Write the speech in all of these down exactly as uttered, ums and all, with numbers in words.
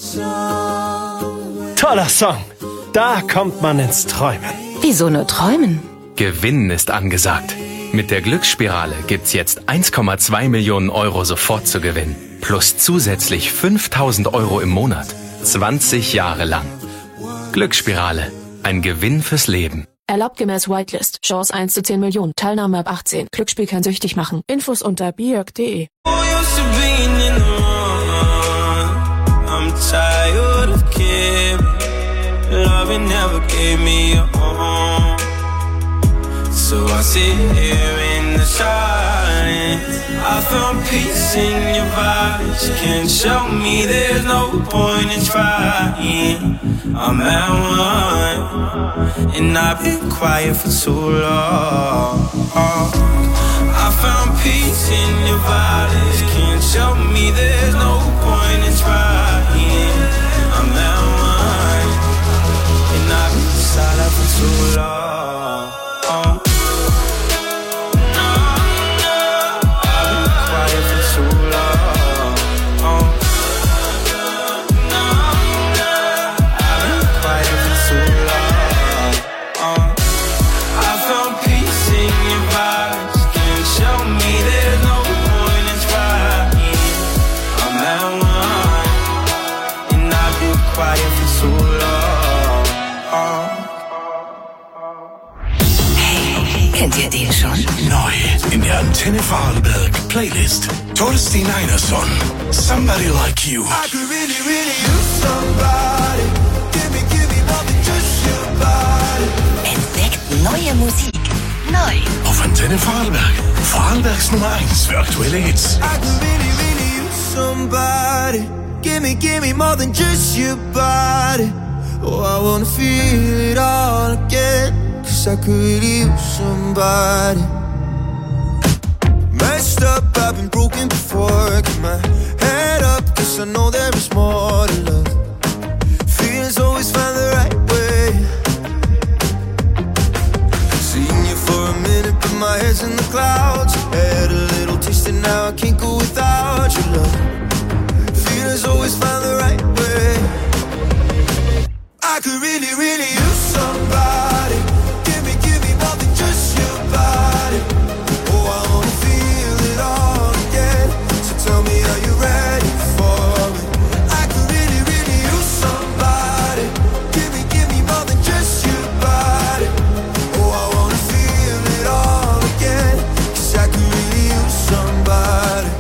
Toller Song. Da kommt man ins Träumen. Wieso nur träumen? Gewinnen ist angesagt. Mit der Glücksspirale gibt's jetzt eins Komma zwei Millionen Euro sofort zu gewinnen. Plus zusätzlich fünftausend Euro im Monat. zwanzig Jahre lang. Glücksspirale. Ein Gewinn fürs Leben. Erlaubt gemäß Whitelist. Chance eins zu zehn Millionen. Teilnahme ab achtzehn. Glücksspiel kann süchtig machen. Infos unter björk punkt de. I'm tired of caring. Love never gave me a home. So I sit here in the silence. I found peace in your vibes. Can't show me there's no point in trying. I'm at one, and I've been quiet for too long. I found peace in your vibes. Can't show me there's no point in trying. I'm at one, and I've been silent for too long. Kennt ihr den schon? Neu in der Antenne Vorarlberg Playlist. Torsten Einerson, Somebody Like You. I could really, really use somebody. Give me, give me more than just your body. Entdeckt neue Musik. Neu. Auf Antenne Vorarlberg. Vorarlbergs Nummer eins für aktuelle Hits. I could really, really use somebody. Give me, give me more than just your body. Oh, I wanna feel it all again. Cause I could really use somebody. Messed up, I've been broken before. Keep my head up, cause I know there is more to love. Feelings always find the right way. Seen you for a minute, but my head's in the clouds. Had a little taste and now I can't go without your love. Feelings always find the right way. I could really, really use somebody. Give me, give me more than just your body. Oh, I wanna feel it all again. So tell me, are you ready for it? I could really, really use somebody. Give me, give me more than just your body. Oh, I wanna feel it all again. Cause I could really use somebody.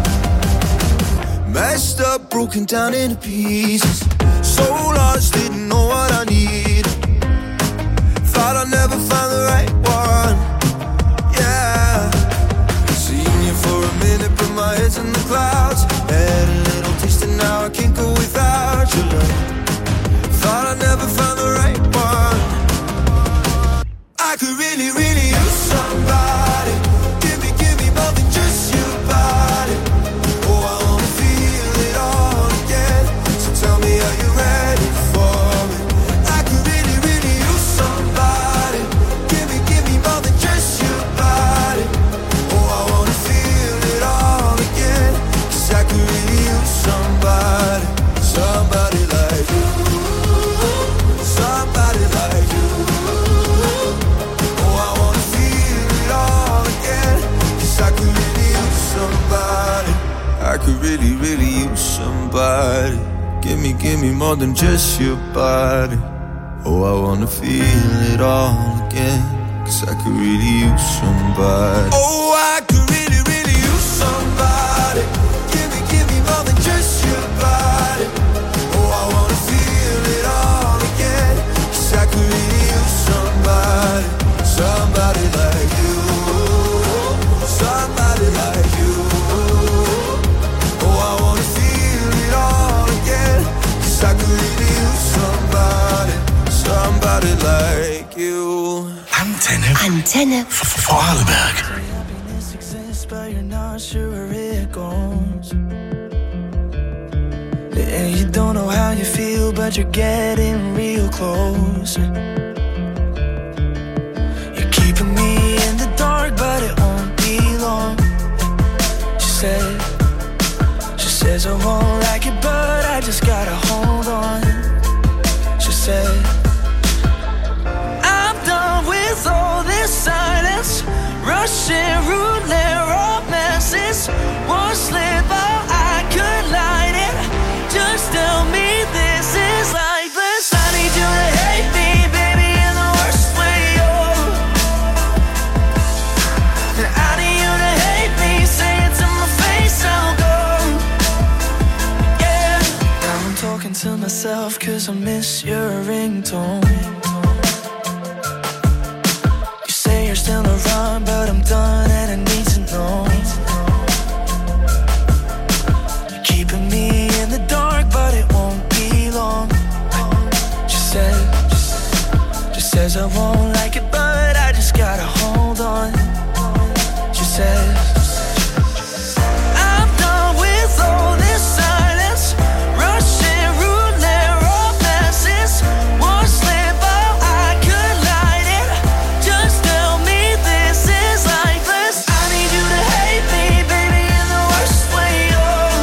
Messed up, broken down into pieces. So lost, didn't know what I needed. Thought I'd never find the right one. Yeah. Seen you for a minute, but my head's in the clouds. Had a little taste and now I can't go without your love. Thought I'd never find the right one. I could really, really use somebody. Give me, give me more than just your body. Oh, I wanna feel it all again. So tell me, are you ready for it? I could really, really use somebody. Give me, give me more than just your body. Oh, I wanna feel it all again. Cause I could really use somebody. Somebody like you. Somebody like you. Oh, I wanna feel it all again. Cause I could really use somebody. I could really, really use somebody. Give me, give me more than just your body. Oh, I wanna feel it all again. Cause I could really use somebody. Oh, I could really, really use somebody. Give me, give me more than just your body. Oh, I wanna feel it all again. Cause I could really use somebody. Somebody like you. Somebody like you. Oh, I wanna feel it all again. Cause I could really use somebody. Somebody like you. Antenne. Antenne. Vorarlberg. Happiness exists, but you're not sure where it goes. And you don't know how you feel, but you're getting real close. You're keeping me in the dark, but it won't be long. She said, she says I won't like it, but I just gotta hold myself cause I miss your ringtone. You say you're still around but I'm done and I need to know. You're keeping me in the dark but it won't be long. She said, just says I won't like it but I just gotta hold on. She says, I'm done with all this silence, rushing roulette romances. One slip up, I could light it. Just tell me this is lifeless. I need you to hate me, baby, in the worst way, oh.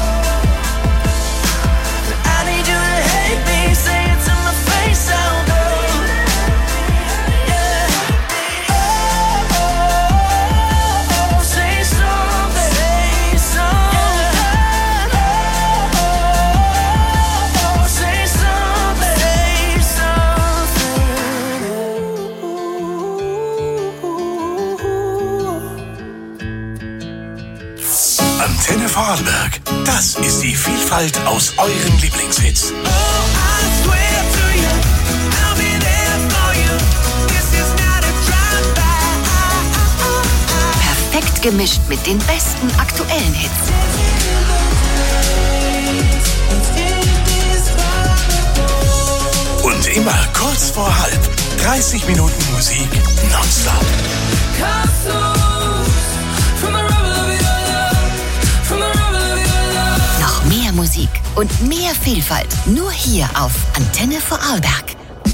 I need you to hate me, say it to my face, I'll go. Yeah. Oh, oh, oh, oh, say something, say something. Oh, oh, oh, say something, say something. Antenne Vorarlberg. Das ist die Vielfalt aus euren Lieblingshits. Oh, I swear to you, I'll be there for you. This is not a drive-by. Perfekt gemischt mit den besten aktuellen Hits. Und immer kurz vor halb. dreißig Minuten Musik nonstop. Noch mehr Musik und mehr Vielfalt. Nur hier auf Antenne Vorarlberg.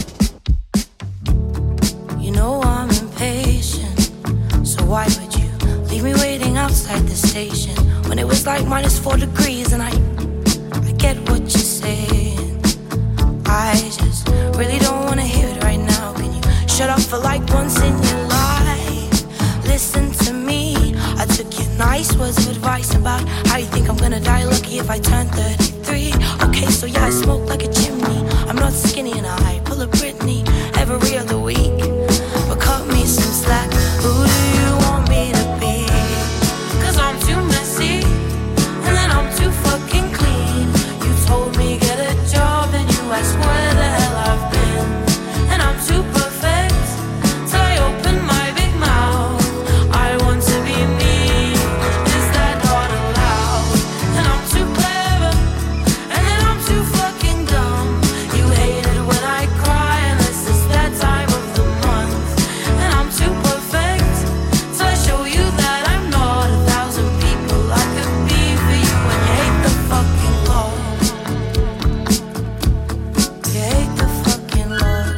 You know I'm impatient, so why would you leave me waiting outside the station when it was like minus four degrees and I, I get what you're saying. I just really don't wanna hear it right now. Can you shut up for like once in your life? Listen to me. I took your nice words of advice about how you think I'm gonna die lucky if I turn thirty-three. Okay, so yeah, I smoke like a chimney. I'm not skinny and I pull a Britney every other week. But cut me some slack. Who do you want me to be? Cause I'm too messy and then I'm too fucking clean. You told me get a job and you asked where the hell I've been. And I'm too perfect till I open my big mouth. I want to be me, is that not allowed? And I'm too clever and then I'm too fucking dumb. You hate it when I cry unless it's that time of the month. And I'm too perfect till I show you that I'm not a thousand people I could be for you. And you hate the fucking Lord. You hate the fucking Lord.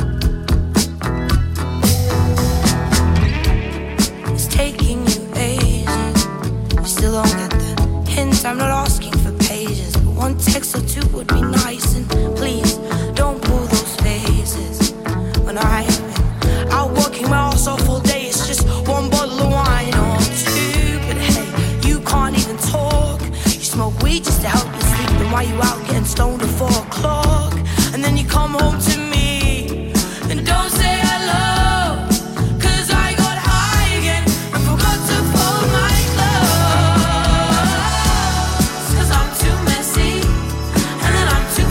It's taking you ages. You still don't get the hint. I'm not asking for pages, but one text or two would be nice. And please don't pull those faces. When I've been out working my ass off all day, it's just one bottle of wine or two. But hey, you can't even talk. You smoke weed just to help you sleep. Then why you out getting stoned at four o'clock? And then you come home to me and don't say hello. Cause I got high again and forgot to fold my clothes. Cause I'm too messy and then I'm too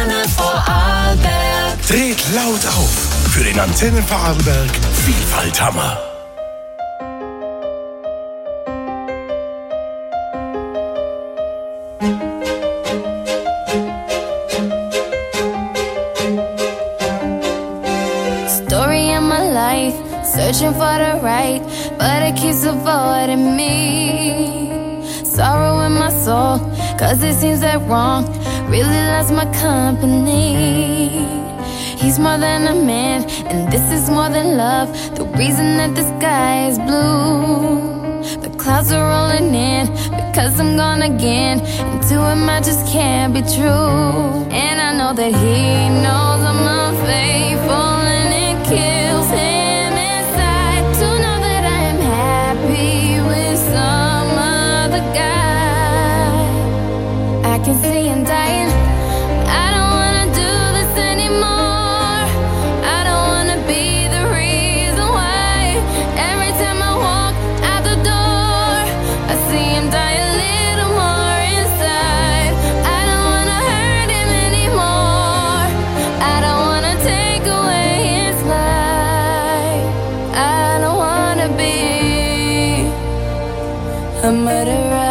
Antenne Vorarlberg. Dreht laut auf für den Antenne Vorarlberg Vielfalthammer. Story of my life, searching for the right, but it keeps avoiding me. Sorrow in my soul, cause it seems that wrong really loves my company. He's more than a man, and this is more than love. The reason that the sky is blue, the clouds are rolling in, because I'm gone again, and to him I just can't be true. And I know that he knows I'm unfaithful, and it kills him inside to know that I am happy with some other guy. I can see him dying. I don't wanna do this anymore. I don't wanna be the reason why. Every time I walk out the door, I see him die a little more inside. I don't wanna hurt him anymore. I don't wanna take away his life. I don't wanna be a murderer.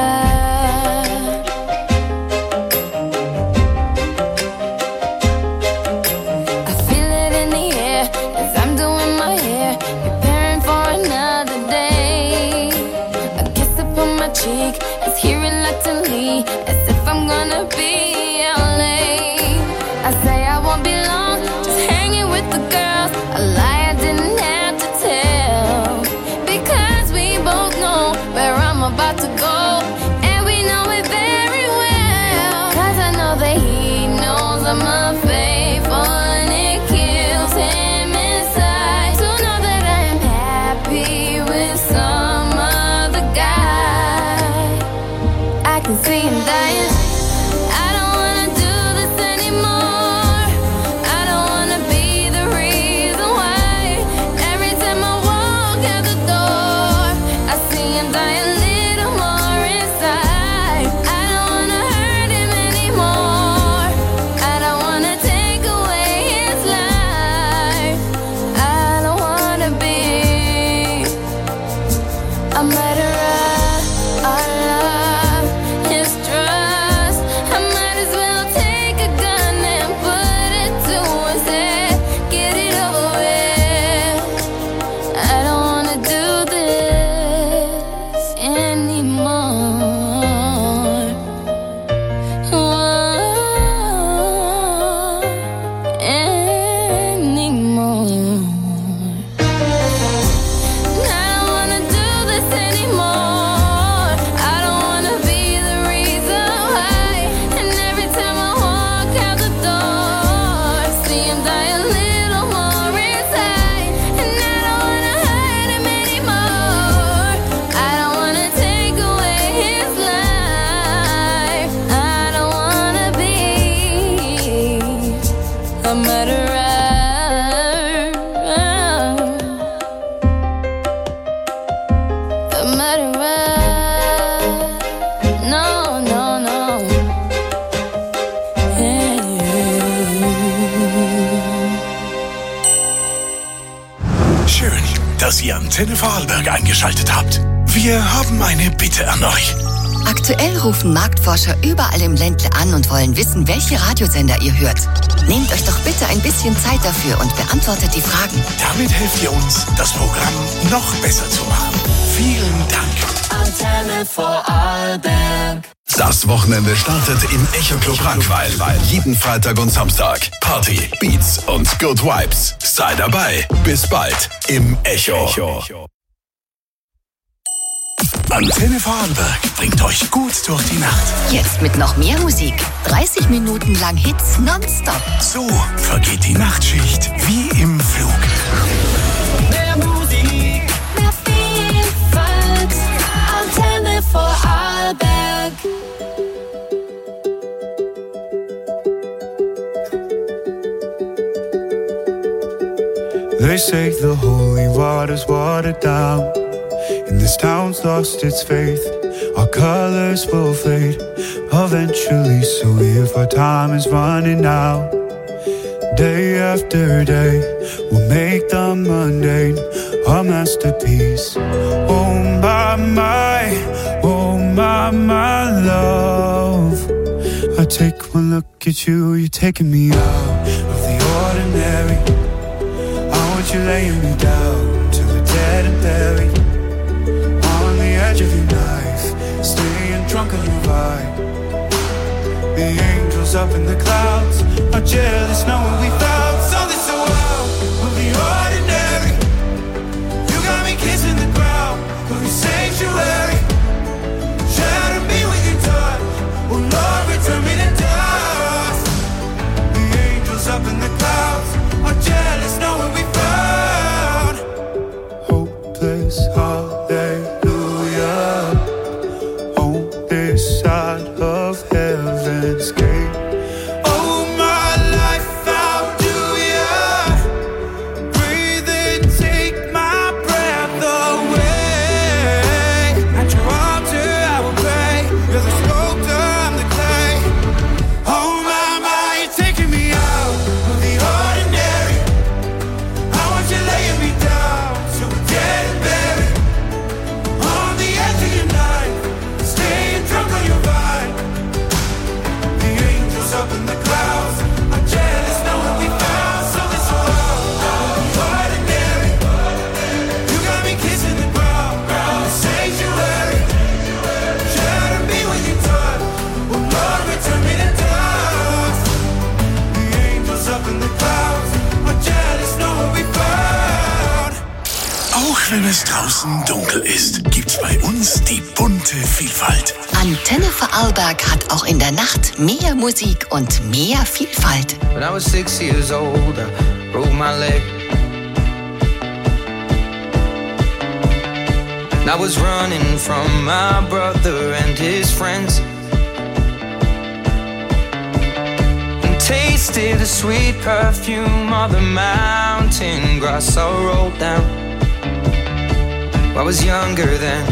I feel it in the air as I'm doing my hair, preparing for another day. A kiss upon my cheek as he reluctantly, as if I'm gonna be out late. I say I won't be long, just hanging with the girls. A lie I didn't have to tell, because we both know where I'm about to go, and we know it very well. Cause I know that he knows I'm unfaithful, and it kills him inside to know that I am happy with some other guy. I can see him dying. I don't wanna do this anymore. I don't wanna be the reason why. Every time I walk out the door, I see him die a little more inside. I don't wanna hurt him anymore. I don't wanna take away his life. I don't wanna be a murderer. Our love is trust. I might as well take a gun and put it to his head. Get it over with. I don't wanna do this anymore. Whoa, anymore. I don't wanna do this anymore. I don't wanna be the reason why. And every time I walk out the door, I see him die a little more inside. And I don't wanna hurt him anymore. I don't wanna take away his life. I don't wanna be a murderer. A murderer. No, no, no. Schön, dass ihr Antenne Vorarlberg eingeschaltet habt. Wir haben eine Bitte an euch. Aktuell rufen Marktforscher überall im Ländle an und wollen wissen, welche Radiosender ihr hört. Nehmt euch doch bitte ein bisschen Zeit dafür und beantwortet die Fragen. Damit helft ihr uns, das Programm noch besser zu machen. Vielen Dank. Antenne Vorarlberg. Das Wochenende startet im Echo Club Rankweil. Jeden Freitag und Samstag. Party, Beats und Good Vibes. Sei dabei. Bis bald im Echo. Antenne Vorarlberg bringt euch gut durch die Nacht. Jetzt mit noch mehr Musik. dreißig Minuten lang Hits nonstop. So vergeht die Nachtschicht wie im Flug. Mehr Musik, mehr Vielfalt. Antenne Vorarlberg. They say the holy water's watered down, and this town's lost its faith. Our colors will fade, eventually. So if our time is running out, day after day, we'll make the mundane a masterpiece. Oh my, my, oh my, my love. I take one look at you, you're taking me out of the ordinary. I want you laying me down till we're dead and buried. On the edge of your knife, staying drunk on your vibe. The angels up in the clouds are jealous knowing we found something so wild. We'll be ordinary. You got me kissing the ground, we'll be sanctuary. Shadow me with your touch, oh Lord, return me to dust. The angels up in the clouds are jealous knowing we found hopeless hallelujah on this side of heaven's gate. Oh my life, how do ya breathe and take my breath away? At your altar I will pray. You're the sculptor, I'm the clay. Oh my, my, you're taking me out of the ordinary. I want you laying me down so we're dead and buried. On the edge of your knife, staying drunk on your vine. The angels up in the clouds are jealous knowing we found something so ordinary. You got me kissing the ground, ground sanctuary. Shadow me when you touch, oh Lord, return me to dust. The angels up in the clouds are jealous knowing we found. Auch wenn es draußen dunkel ist, gibt's bei uns die bunte Vielfalt. Antenne Vorarlberg hat auch in der Nacht mehr Musik und mehr Vielfalt. When I was six years old, I broke my leg. And I was running from my brother and his friends, and tasted the sweet perfume of the mountain grass I rolled down. I was younger then.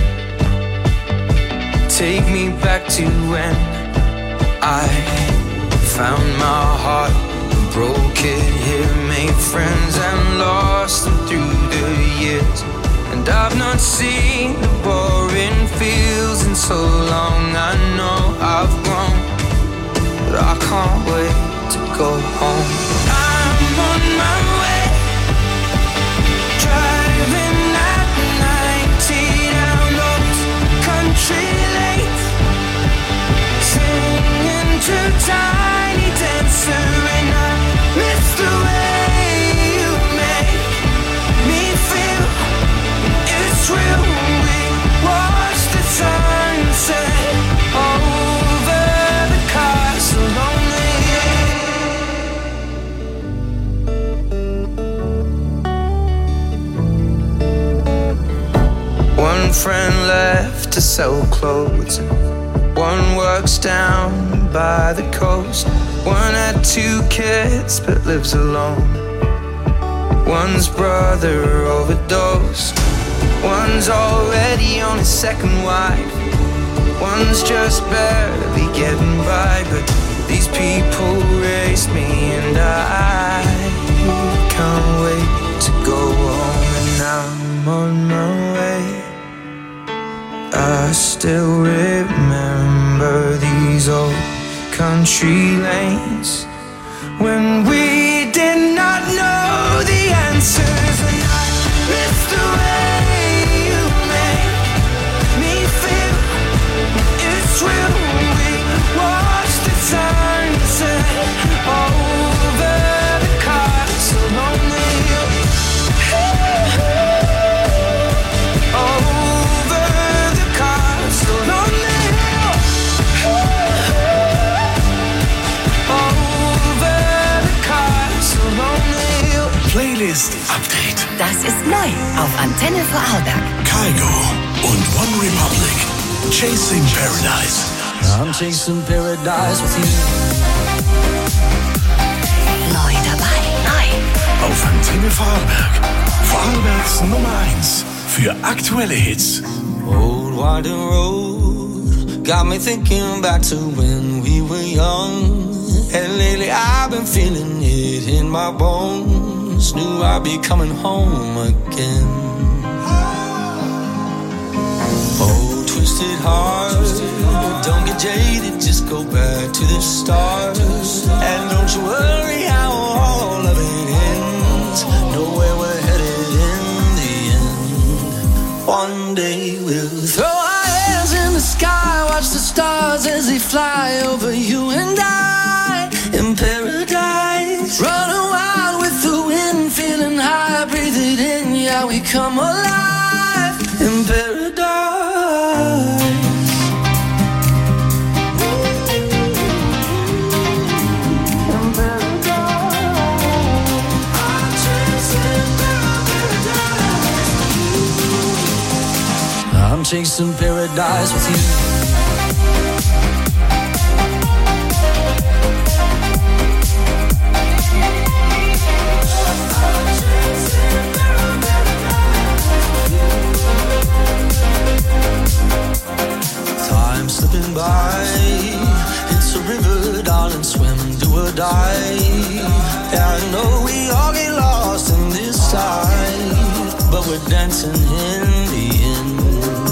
Take me back to when I found my heart, broke it here, made friends and lost them through the years. And I've not seen the boring fields in so long. I know I've grown, but I can't wait to go home. I'm on my way, driving at ninety down those country lanes, singing to Tiny Dancer, and I miss the way you make me feel. It's real. We watch the sunset over the castle lonely. One friend left to sell clothes, one works down by the coast, one had two kids but lives alone, one's brother overdosed, one's already on his second wife, one's just barely getting by. But these people raised me and I can't wait to go home. And I'm on my way. I still remember these old country lanes when we did not know the answers, and I miss the way you make me feel. It's real. We watch the sunset over the castle on the hill. Over the castle on the hill. Over the castle on the hill. Playlist Update. Das ist neu auf Antenne Vorarlberg. Kygo und One Republic. Chasing Paradise. I'm chasing paradise with you. Neu dabei. Neu. Auf Antenne Vorarlberg. Vorarlbergs Nummer eins für aktuelle Hits. Old Widen Road got me thinking back to when we were young. And lately I've been feeling it in my bones. Knew I'd be coming home again. Oh, twisted heart, don't get jaded, just go back to the start. And don't you worry how all of it ends. Know where we're headed in the end. One day we'll throw our hands in the sky, watch the stars as they fly over you and I in paradise. Running wild with the wind, feeling high, breathe it in, yeah, we come alive in paradise. I'm chasing paradise with you. Time slipping by, it's a river, darling, swim, do or die. Yeah, I know we all get lost in this life, but we're dancing in the end.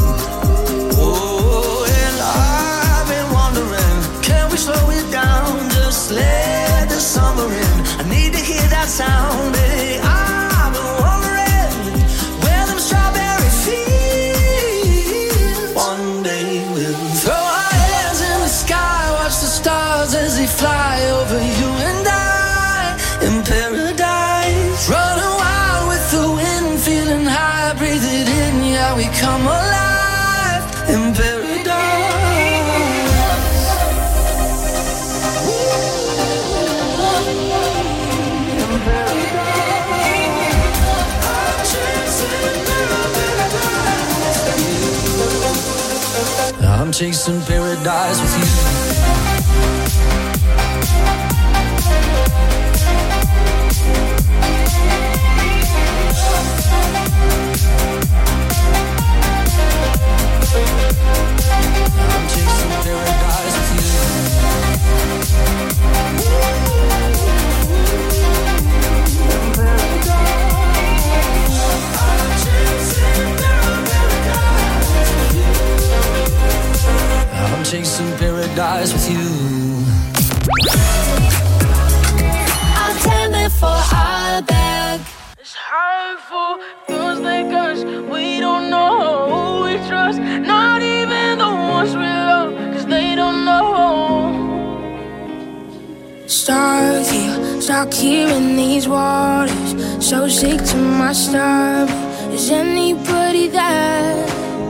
Oh, and I've been wondering, can we slow it down, just let the summer in. I need to hear that sound, hey, I've been wondering where them strawberry fields. One day we'll throw our hands in the sky, watch the stars as they fly over you and I in paradise. Running wild with the wind, feeling high, breathe it in, yeah, we come alive in paradise. I'm chasing paradise with you. I'm chasing paradise with you. I'm chasing paradise with you. I'm tending for our bag. It's hurtful, feels like us. We don't know who we trust. Not even the ones we love, cause they don't know. Stuck here, stuck here in these waters. So sick to my stomach. Is anybody there?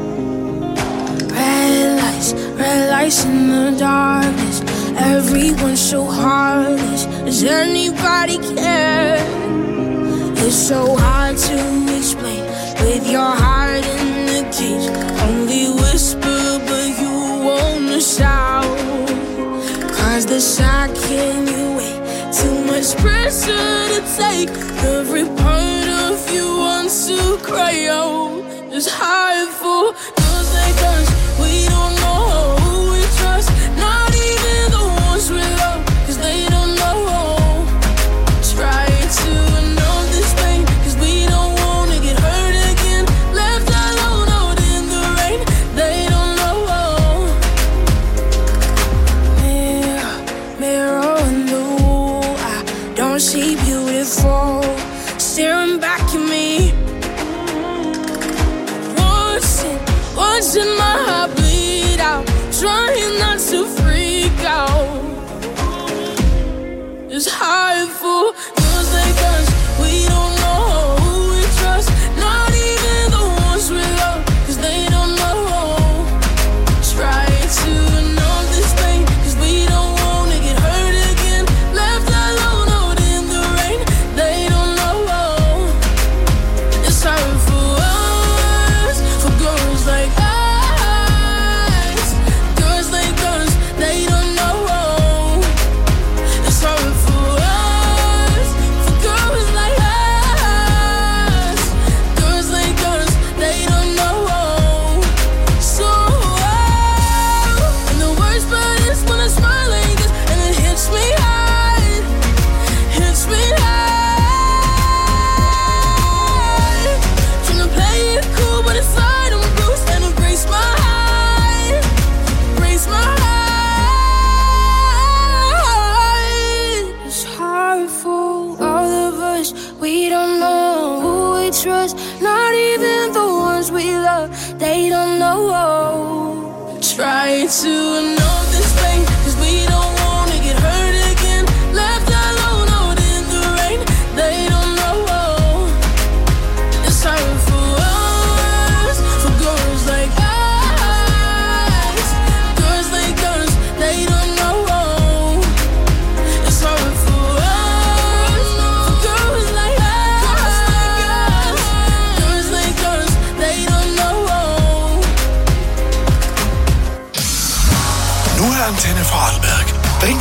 Red lights, red lights in the darkness. Everyone's so heartless. Does anybody care? It's so hard to explain with your heart in the cage. Only whisper, but you wanna shout. Cause the shock can you wait? Too much pressure to take. Every part of you wants to cry out. It's hurtful, feels like us. We don't know who we trust. Not even the ones we love, cause they don't know. Try to know this pain, cause we don't wanna get hurt again. Left alone out in the rain, they don't know. Mirror, mirror on the wall, I don't see beautiful. Staring back at me. Watching, watching my heart bleed out. Trying not to freak out. It's hurtful, feels like us. We don't know who we trust. Not even the ones we love, cause they don't know. Try to know this pain, cause we don't wanna get hurt again. Left alone out in the rain.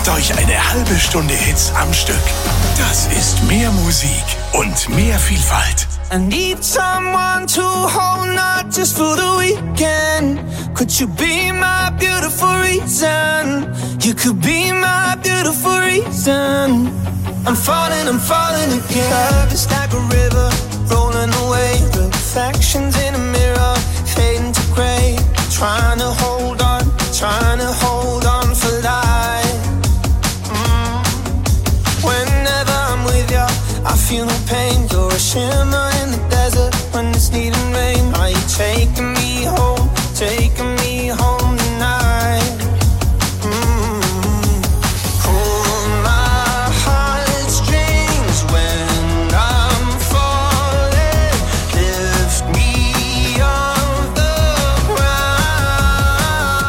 Gönnt euch eine halbe Stunde Hits am Stück. Das ist mehr Musik und mehr Vielfalt. I need someone to hold, not just for the weekend. Could you be my beautiful reason? You could be my beautiful reason. I'm falling, I'm falling again. Love is like a river, rolling away. Reflections in a mirror, fading to grey. Trying to hold on, trying to hold on for life. Mm. Whenever I'm with you, I feel no pain. You're a shimmer in the desert when it's needing rain. Are you taking me home, taking me home tonight? Mm. Pull my heartstrings when I'm falling. Lift me off the ground.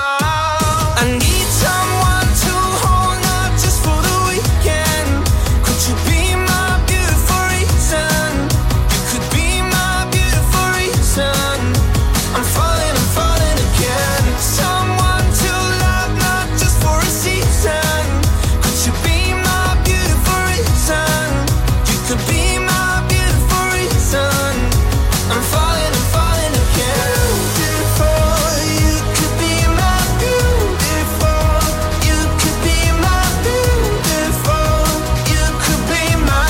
I need someone to hold, not just for the weekend. Could you be my beautiful reason? You could be my beautiful reason. I'm falling, I'm falling again. Someone to love, not just for a season. Could you be my beautiful reason? You could be my beautiful reason. I'm falling, I'm falling again. Beautiful, you could be my beautiful. You could be my beautiful. You could be my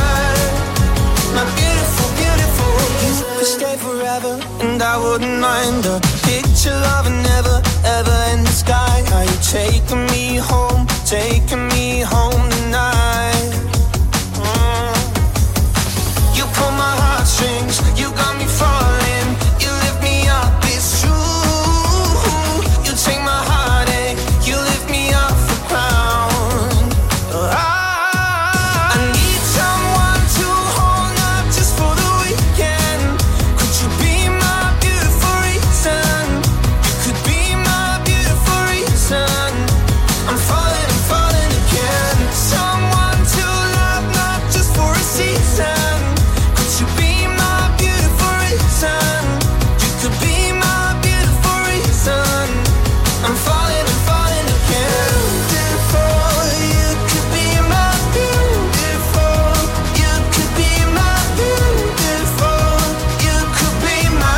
my beautiful, beautiful. You could stay forever, and I wouldn't mind a picture of a never, ever in the sky. Are you taking me home, taking me home tonight? Mm. You pull my heartstrings, you got me falling. You lift me up, it's true. You take my heartache, you lift me off the ground. I, I need someone to hold, not just for the weekend. Could you be my beautiful reason? You could be my beautiful reason. I'm falling, I'm falling again. Someone to love, not just for a season. Could you be my beautiful reason? You could be my beautiful reason. I'm falling, I'm falling again. Beautiful, you could be my beautiful. You could be my beautiful. You could be my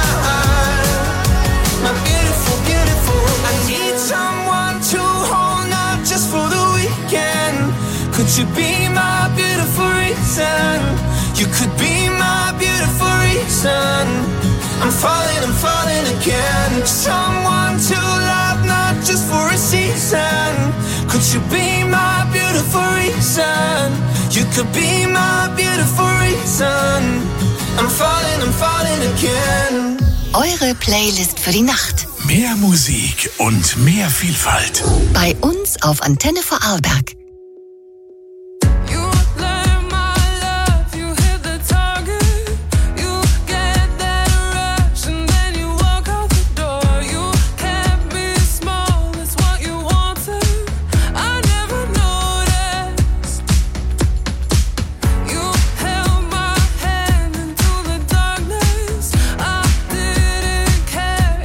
my beautiful, beautiful. I need someone to hold, not just for the weekend. Could you be my beautiful reason? You could be my beautiful reason. I'm falling, I'm falling again. Someone to love, not just for a season. Could you be my beautiful reason? You could be my beautiful reason. I'm falling, I'm falling again. Eure Playlist für die Nacht. Mehr Musik und mehr Vielfalt. Bei uns auf Antenne Vorarlberg.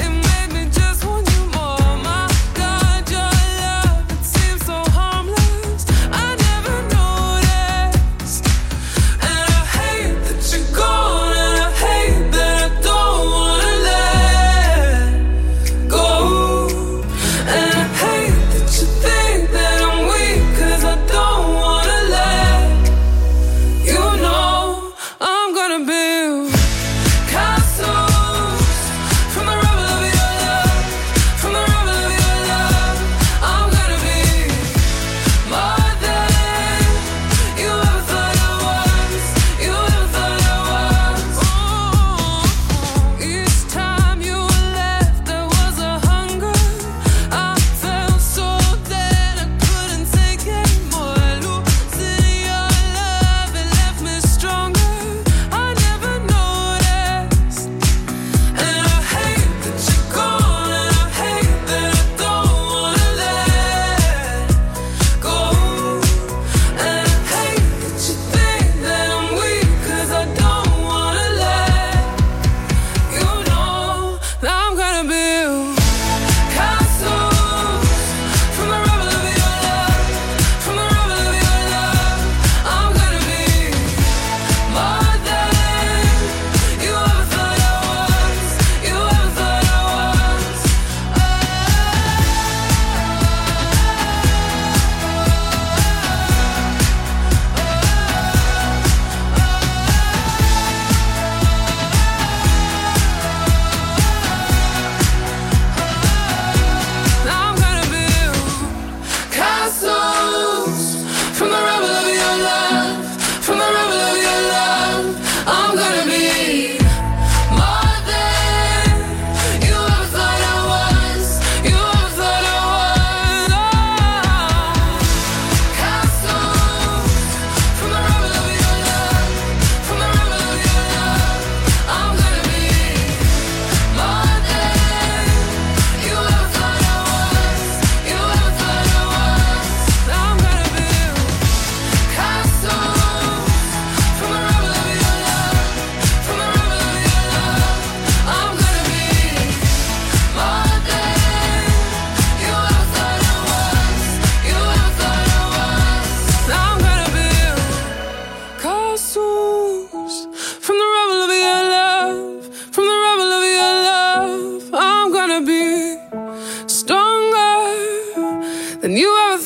Just want you more, my God, your love, it seems so harmless.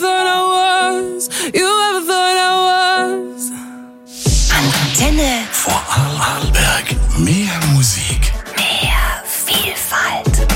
thought I was, you ever thought I was. Antenne. Vorarlberg. Mehr Musik. Mehr Vielfalt.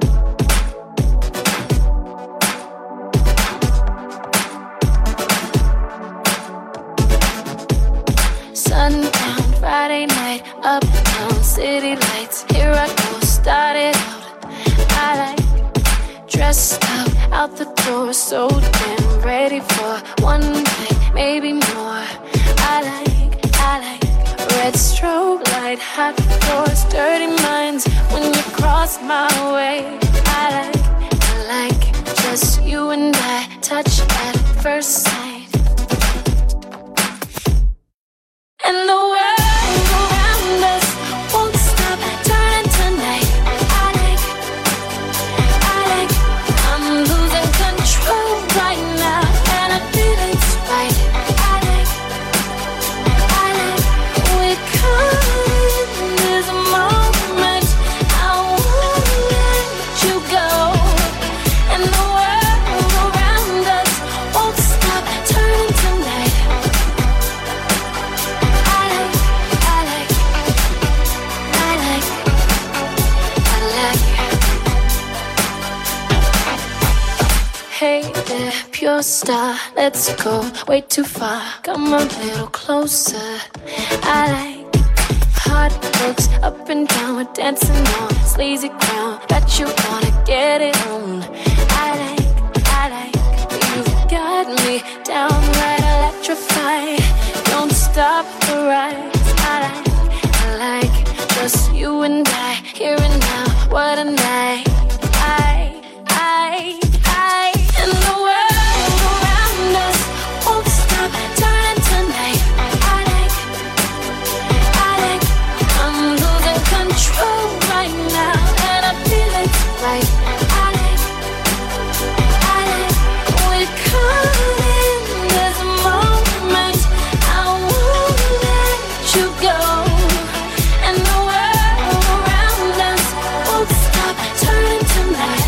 Sundown, Friday night, uptown, city lights. Here I go, started out. I like dressed up, out the door, so damn ready for one night, maybe more. I like, I like red strobe light, hot floors, dirty minds. When you cross my way, I like, I like just you and I, touch at first sight. And the world around us won't stop turning tonight. I like, I like, I'm losing control right now, and I feel it's right. I like, I like, we're caught in this moment. I won't let you go. And the world around us won't stop turning tonight. Hey there, pure star, let's go way too far. Come a little closer. I like hot looks up and down, we're dancing on sleazy ground. Bet you wanna get it on. I like, I like, you've got me downright electrified. Don't stop the rise. I like, I like, just you and I, here and now. What a night. I, I, I. And the world around us won't stop turning tonight. I like, I like, I'm losing control right now, and I feel it's right. I like, I like, we're caught in this moment. I won't let you go. And the world around us won't stop turning tonight.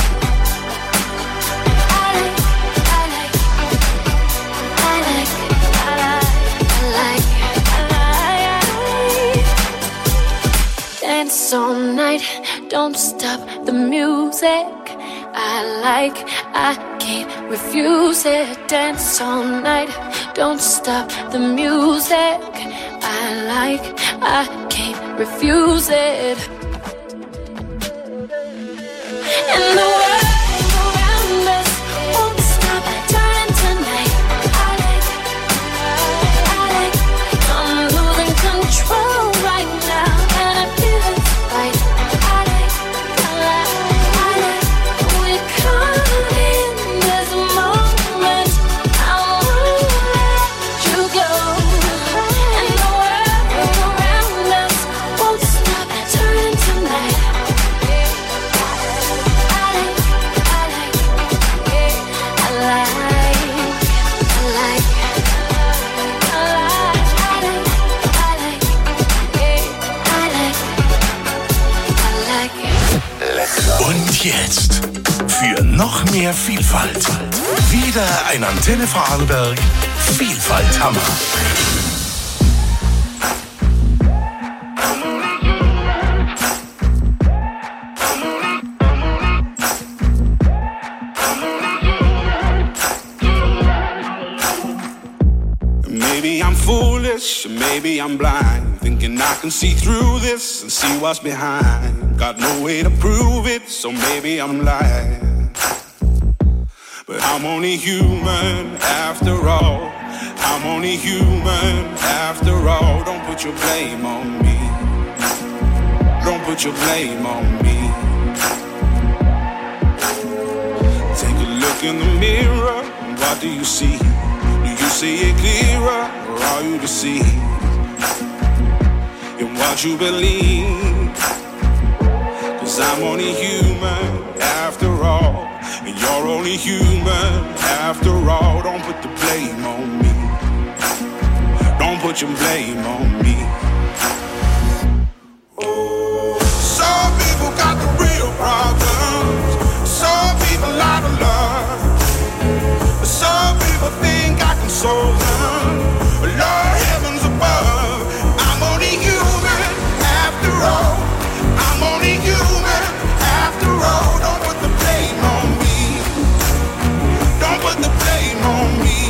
Dance all night, don't stop the music. I like, I can't refuse it. Dance all night, don't stop the music. I like, I can't refuse it. And the world around us won't stop turning tonight. I like, I like, I'm losing control right now, and I feel it's right. I like, I like, I like, we're caught in this moment. I won't let you go. And the world around us won't stop turning tonight. Und jetzt für noch mehr Vielfalt. Wieder ein Antenne Vorarlberg Vielfalthammer. Maybe I'm foolish, maybe I'm blind, thinking I can see through this and see what's behind. Got no way to prove it, so maybe I'm lying. But I'm only human after all. I'm only human after all. Don't put your blame on me. Don't put your blame on me. Take a look in the mirror, what do you see? Do you see it clearer, or are you deceived in what you believe? 'Cause I'm only human after all, and you're only human after all. Don't put the blame on me. Don't put your blame on me. Some people got the real problems. Some people out of love. console them. Lord, heavens above, I'm only human after all. I'm only human after all. Don't put the blame on me. Don't put the blame on me.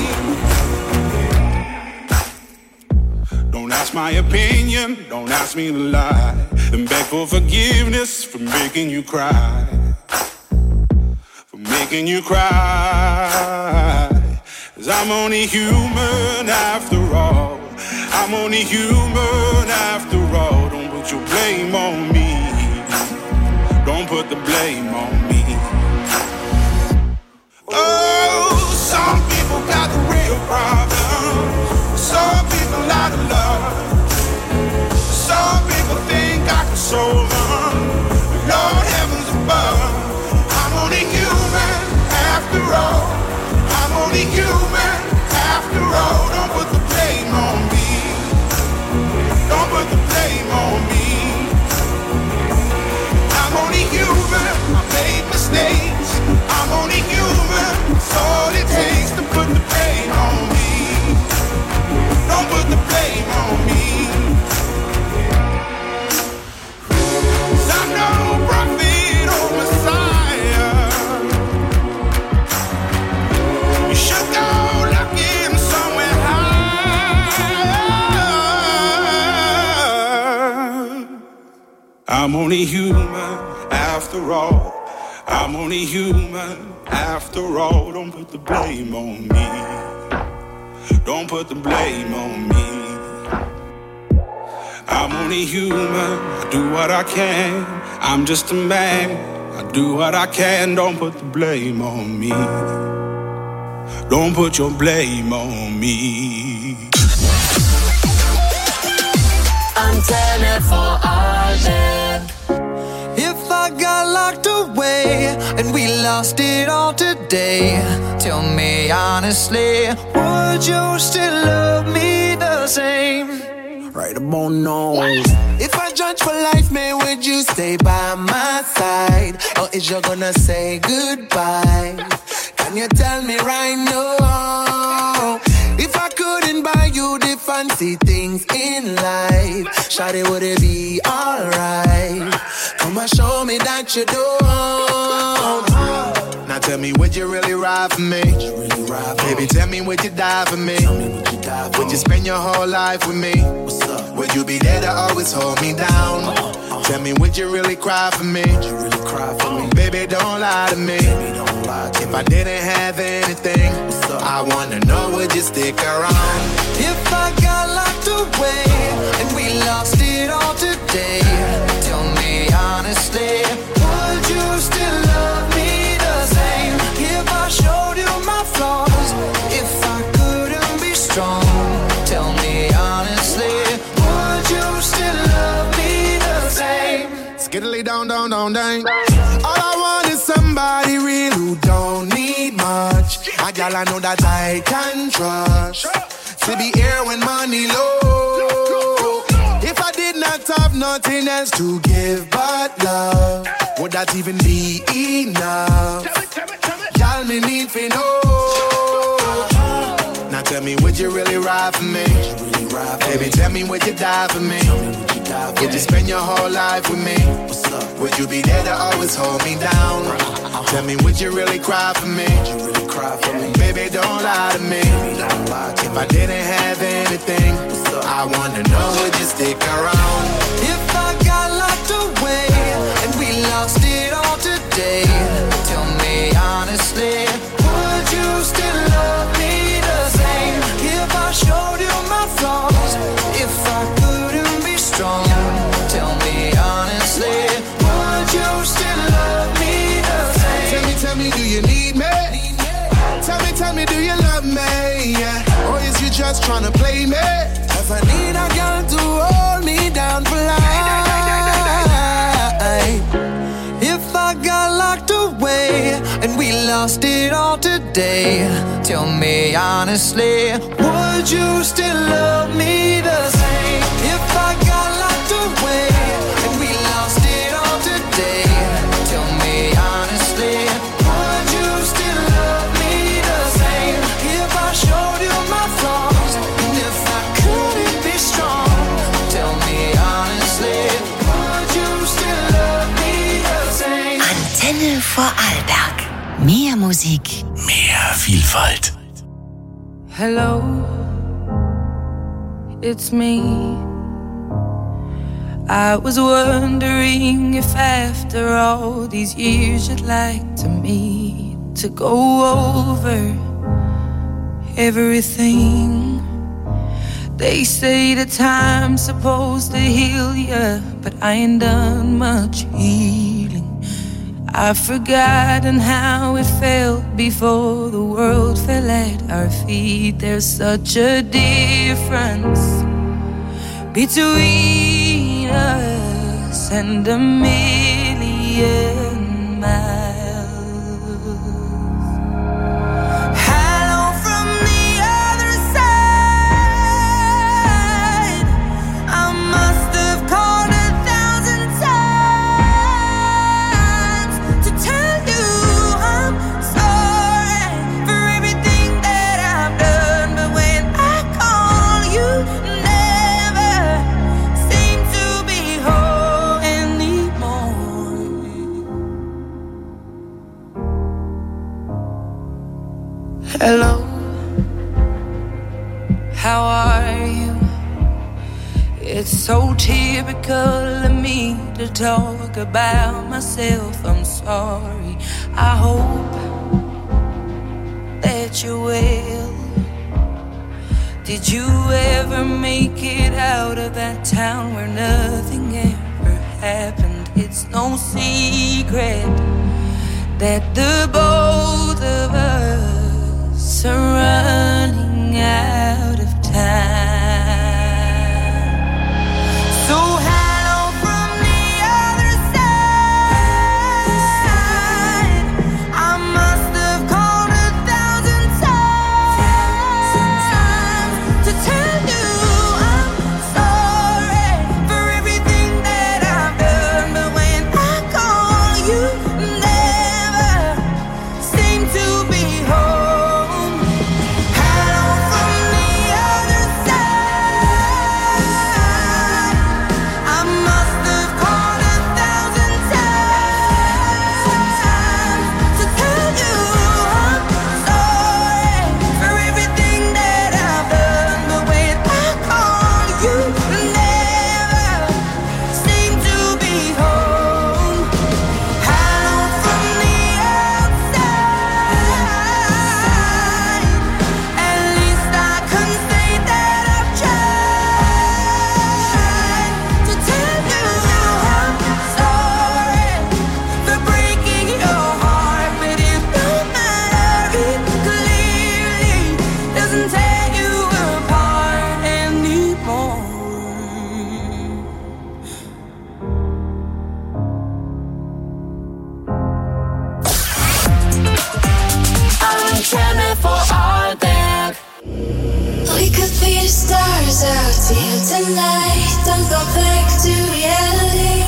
Don't ask my opinion, don't ask me to lie, and beg for forgiveness for making you cry. For making you cry. 'Cause I'm only human after all. I'm only human after all. Don't put your blame on me. Don't put the blame on me. Oh, some people got the real problem. Some people out of love. Some people think I can solve them. Lord, heavens above, I'm only human after all. I'm only human after all. Don't put the blame on me. Don't put the blame on me. I'm only human. I made mistakes. I'm only human. It's all it takes to put the blame on me. Don't put the blame on me. 'Cause I'm no prophet or Messiah. You should go looking somewhere high. I'm only human after all. I'm only human after all. Don't put the blame on me. Don't put the blame on me. I'm only human, I do what I can. I'm just a man, I do what I can. Don't put the blame on me. Don't put your blame on me. I'm turning for all them. If I got locked away and we lost it all today, tell me honestly, would you still love me the same? Right about now. If I judge for life, man, would you stay by my side? Or is you gonna say goodbye? Can you tell me right now? If I couldn't buy you the fancy things in life, shawty, would it be alright? Come and show me that you don't. Now tell me, would you really ride for me? Really ride for Baby, me? Tell me, would you die for me? Tell me, would you die for Would me? You spend your whole life with me? What's up? Would you be there to always hold me down? Uh-huh, uh-huh. Tell me, would you really cry for me? Would you really cry for me? Baby, don't lie to me. Baby, don't lie to if me. I didn't have anything, I wanna know, would you stick around? If I got locked away and we lost it all today, tell me honestly, would you still love me the same? If I showed you my flaws, if I couldn't be strong, tell me honestly, would you still love me the same? Skiddly down, down, down, down. All I want is somebody real who don't need much. A gal I know that I can trust. To be here when money low. If I did not have nothing else to give but love, would that even be enough? Y'all me need to know. Now tell me, would you really ride for me? Really ride for Baby, me? Tell me, would you die for me? Would you, die for would you spend your whole life with me? What's up? Would you be there to always hold me down? Uh-huh. Tell me, would you really cry for me? Would you really cry for me? Baby, don't lie to me. Don't lie to if me. I didn't have anything, I wanna know, would you stick around? If I got locked away and we lost it all today, tell me honestly, would you still love me the same? If I showed you my flaws, if I couldn't be strong, tell me honestly, would you still love me the same? Tell me, tell me, do you need me? Tell me, tell me, do you love me? Yeah. Or is you just trying to play me? Cause I need a girl to hold me down for life. If I got locked away and we lost it all today, tell me honestly, would you still love me the same? If I got locked away and we lost it all today, tell me honestly, would you still love me the same? If I showed you my vor Arlberg. Mehr Musik, mehr Vielfalt. Hello, it's me. I was wondering if after all these years you'd like to meet to go over everything. They say the time's supposed to heal ya, but I ain't done much healing. I've forgotten how it felt before the world fell at our feet. There's such a difference between us and a million miles. Hello from the other side. I must have called a thousand times to tell you I'm sorry for everything that I've done. But when I call you, never seem to be whole anymore. Hello, how are you? It's so typical of me to talk about myself. I'm sorry. I hope that you're well. Did you ever make it out of that town where nothing ever happened? It's no secret that the both of us are running out of time. So hello from the other side. I must have called a thousand times to tell you I'm sorry for everything that I've done. But when I call you, never seem to be home. Hello from the other side. I must have called a thousand times to tell you I'm sorry for everything that I've done. But when I call you, never seem to be home. Hello from the outside. At least I can say that I've tried to tell you I'm sorry for breaking your heart. But it don't matter, it clearly doesn't tear you apart anymore. Antenne for Arlberg. We could be the stars out here tonight. Don't go back to reality.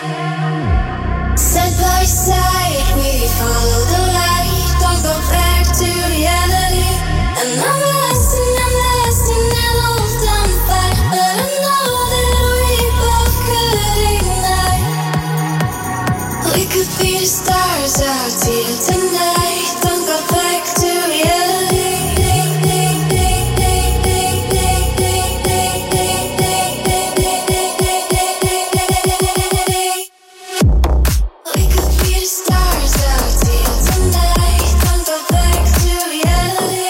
Side by side, we follow the light. Don't go back to reality. And I'm lost and I'm lost in that old dumb fight. But I know that we both could ignite. We could be the stars out here tonight. Don't go back to reality. We could be the stars out here tonight. Don't go back to reality.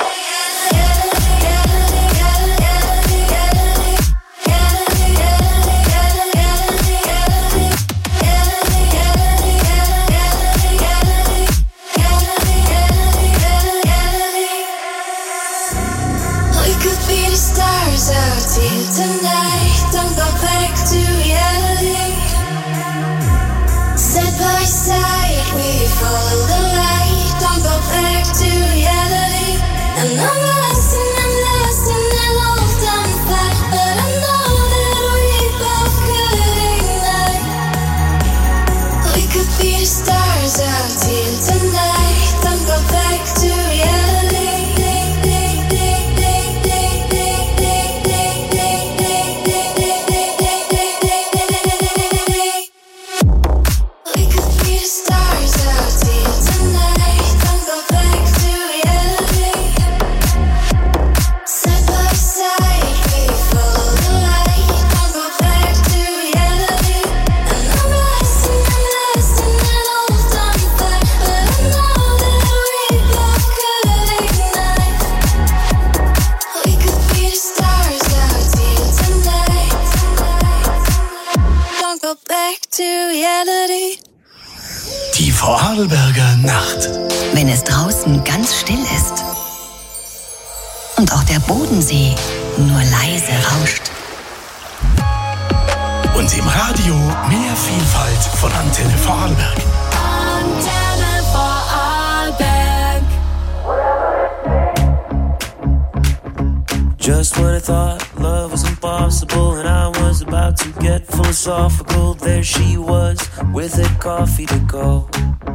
We could be the stars out here tonight. Don't go back to reality. Side by side, we follow the light. Don't go back to reality. And I'm lost and I'm lost in that old dumb fight. But I know that we both could ignite. We could be the stars out here tonight. Don't go back to reality. We could be the stars out Vorarlberger Nacht. Wenn es draußen ganz still ist und auch der Bodensee nur leise rauscht. Und im Radio mehr Vielfalt von Antenne Vorarlberg. Antenne Vorarlberg. Just when I thought love was impossible and I was about to get philosophical, there she was with a coffee to go.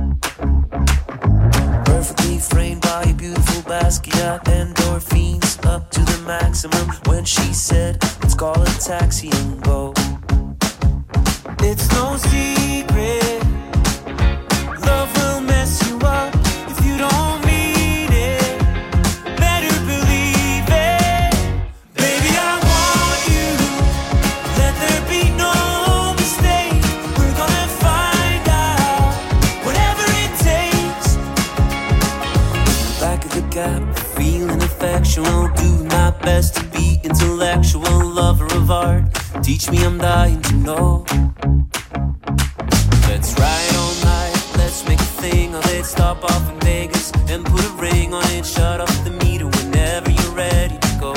Perfectly framed by a beautiful Basquiat, endorphins up to the maximum when she said, let's call a taxi and go. It's no secret, love will mess you up if you don't mean it. Better believe it. Baby, I want you, let there be no mistake. We're gonna find out, whatever it takes. Back of the gap, feeling affectional, do my best to be intellectual, lover of art. Teach me, I'm dying to know. Let's ride all night, let's make a thing of it. Stop off in Vegas and put a ring on it. Shut off the meter whenever you're ready to go.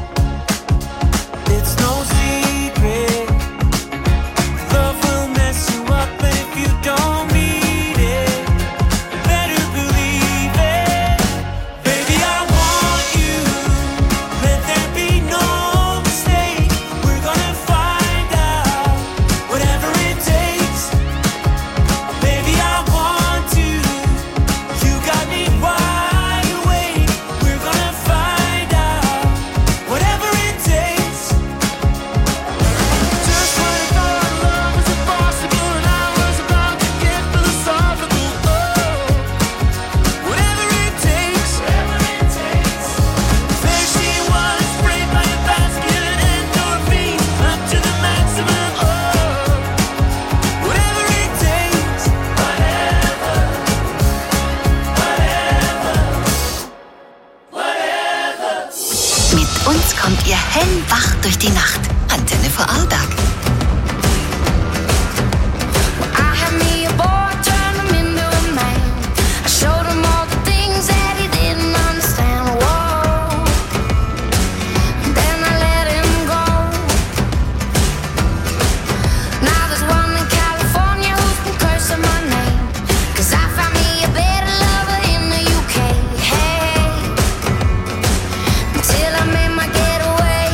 It's no secret, love will mess you up, but if you don't mean it, better believe it. Baby, I want you, let there be no mistake. We're gonna find out, whatever it takes. Baby, I want to, you got me wide awake. We're gonna find out, whatever it takes. Just when I thought love was impossible and I was about to get philosophical, oh, whatever it takes, whatever it takes. There she was, framed by a basket and endorphins up to the maximum, oh, whatever it takes, whatever, whatever, whatever. Mit uns kommt ihr hellwach durch die Nacht. Antenne Vorarlberg. I had me a boy, turned him into a man. I showed him all the things that he didn't understand. Whoa. Then I let him go. Now there's one in California who's been cursing my name. 'Cause I found me a better lover in the U K. Hey, until I made my getaway.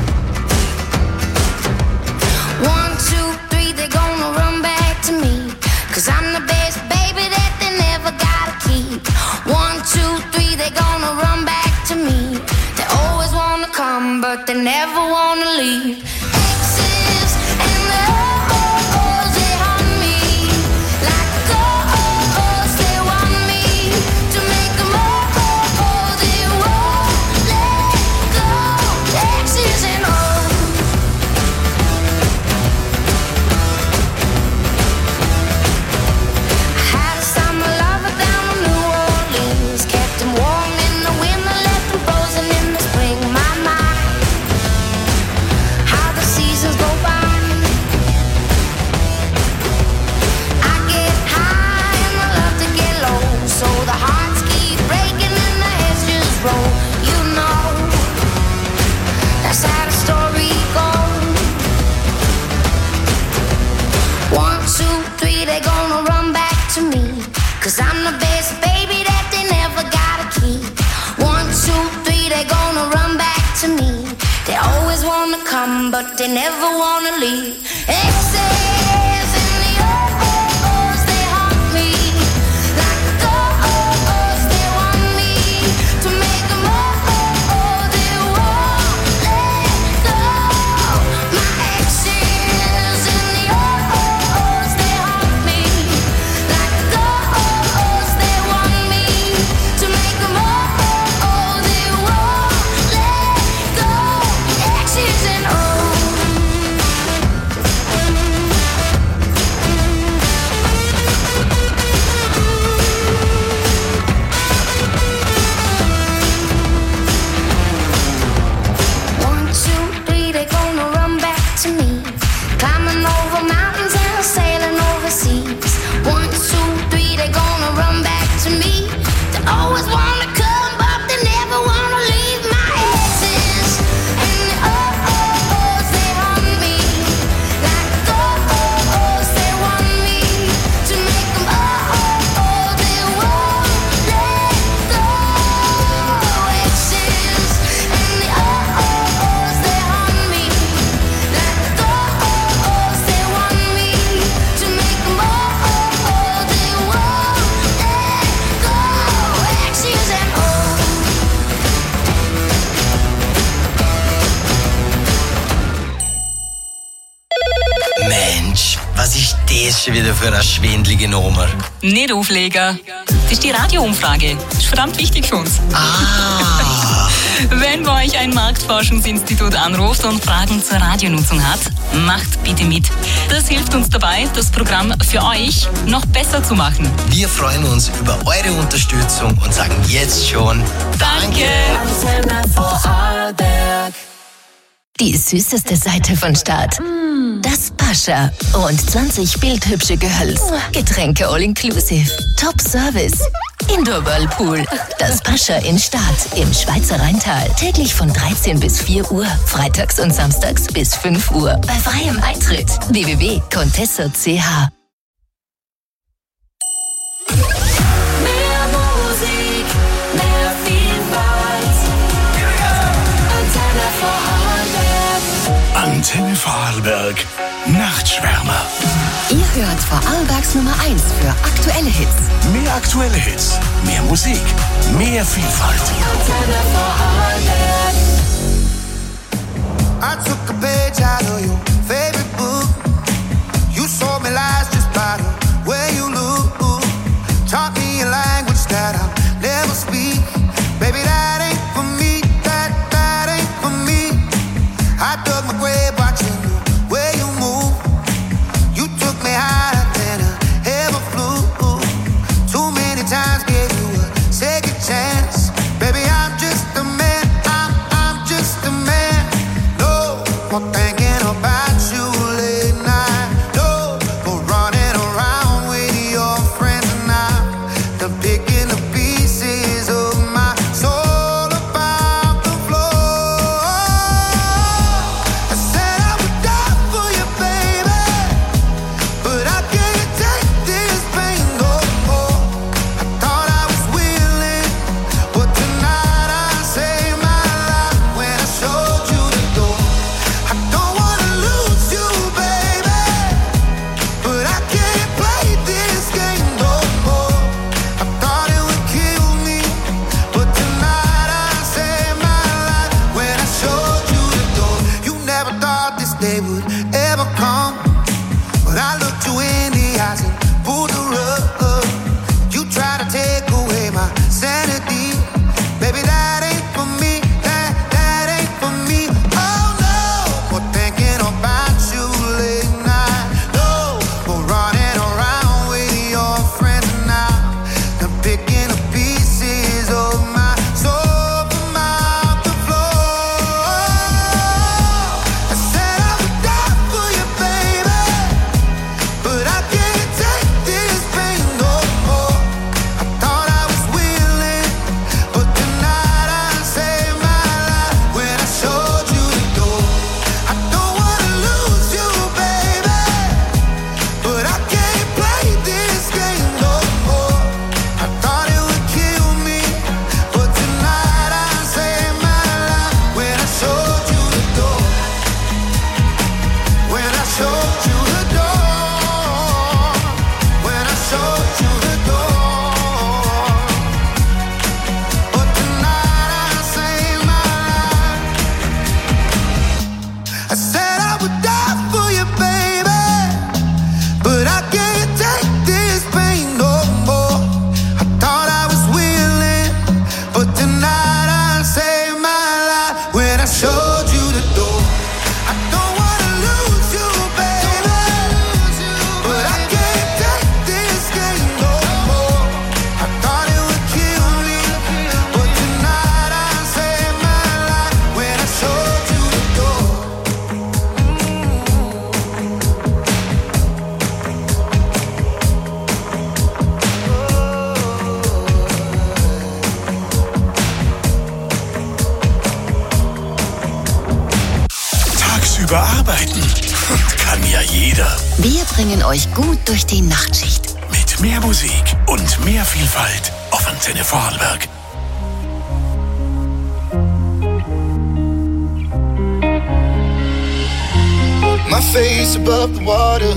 One, two, three, they're gonna run back to me. 'Cause I'm the best baby that they never gotta keep. One, two, three, they're gonna run back to me. They always wanna come, but they never wanna leave. Exes and the oh-ohs, they haunt me. Like oh-ohs, they want me to make them oh-oh, they won't let go. Exes and oh. Had a summer lover down in New Orleans. Kept him warm in the winter, left him frozen in the spring. My, my, how the seasons go by. I get high and I love to get low. So the hearts keep breaking and the heads just roll. You know, that's how the story goes. One, two, three, they're gonna run back to me. 'Cause I'm the best baby that they never gotta keep. One, two, three, they're gonna run back to me. They always wanna come, but they never wanna leave. Exes and the oh-ohs, they haunt me. Like oh-ohs, they want me to make them oh-oh, they won't let go. My exes and the oh-ohs, they haunt me. Like oh-ohs, they want me to make them oh-oh, they won't let go. Exes and oh. das schon wieder für eine schwindelige Nummer? Nicht auflegen. Das ist die Radioumfrage. Das ist verdammt wichtig für uns. Ah. Wenn bei euch ein Marktforschungsinstitut anruft und Fragen zur Radionutzung hat, macht bitte mit. Das hilft uns dabei, das Programm für euch noch besser zu machen. Wir freuen uns über eure Unterstützung und sagen jetzt schon Danke. Die süßeste Seite von Start. Das Pascha. Rund zwanzig bildhübsche Gehölz. Getränke all inclusive. Top Service. Indoor Whirlpool. Das Pascha in Start im Schweizer Rheintal. Täglich von dreizehn bis vier Uhr. Freitags und samstags bis fünf Uhr. Bei freiem Eintritt. w w w punkt contessa punkt c h. Mehr Musik, mehr Vielfalt. Antenne Vorarlberg. Antenne Vorarlberg. Nachtschwärmer. Ihr hört Vorarlbergs Nummer eins für aktuelle Hits. Mehr aktuelle Hits, mehr Musik, mehr Vielfalt. Antenne Vorarlberg. I took a page out of your favorite book. You sold me lies just by the way you look. Taught me a language that I'll never speak. Baby, that ain't for me. That, that ain't for me. I dug my grave watching the way you move. You took me higher than I ever flew. Too many times gave you a second chance. Baby, I'm just a man. I'm, I'm just a man. No more thinking about you late night. No more running around with your friends and I. Done picking the pieces of my soul about the floor. I said I would die for you, baby, but I can't take this pain no more. I thought I was willing, but tonight I saved my life when I showed you the door. I don't wanna lose you, baby, but I can't play this game no more. I thought it would kill me, but tonight I saved my life when I showed you the door. You never thought this day would ever come, but I looked you in the eyes and pulled the rug. You try to take away my sanity. Baby, that ain't for me. That, that ain't for me. Oh no, more thinking about you late night. No, more running around with your friends and I. Done picking the pieces of my soul from out the floor. I said I would die for you, baby, but I can't take this pain no more. I thought I was willing, but tonight I saved my life when I showed you the door. I don't wanna lose you, baby, but I can't play this game no more. I thought it would kill me, but tonight I saved my life when I showed you the door. When I showed you the door. When I showed you the door. But tonight I saved my life. I said I would die for you, baby, but I can't take this pain no more. I thought I was willing, but tonight I saved my life when I showed you the door. I don't wanna lose you, baby, but I can't take this game no more. I thought it would kill me, but tonight I saved my life when I showed you the door. Tagsüber arbeiten kann ja jeder. Wir bringen euch gut durch die Nachtschicht. Mit mehr Musik und mehr Vielfalt auf Antenne Vorarlberg. My face above the water.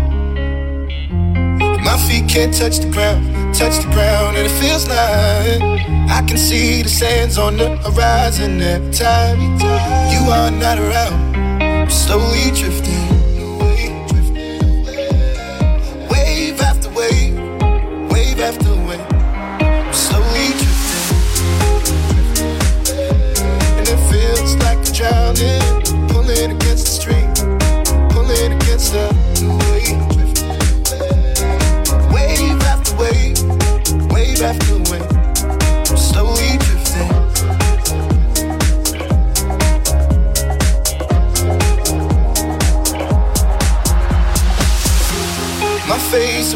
My feet can't touch the ground, touch the ground, and it feels like I can see the sands on the horizon every time you are not around. I'm slowly drifting away.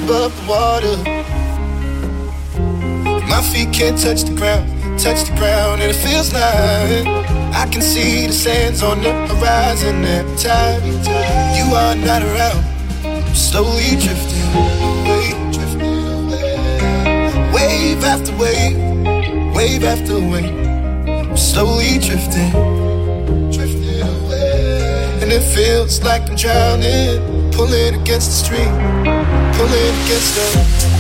above the water. My feet can't touch the ground, touch the ground, and it feels like I can see the sands on the horizon every time you are not around. I'm slowly drifting away, drifting away. Wave after wave, wave after wave. I'm slowly drifting, drifting away. And it feels like I'm drowning, pulling against the stream, pulling against the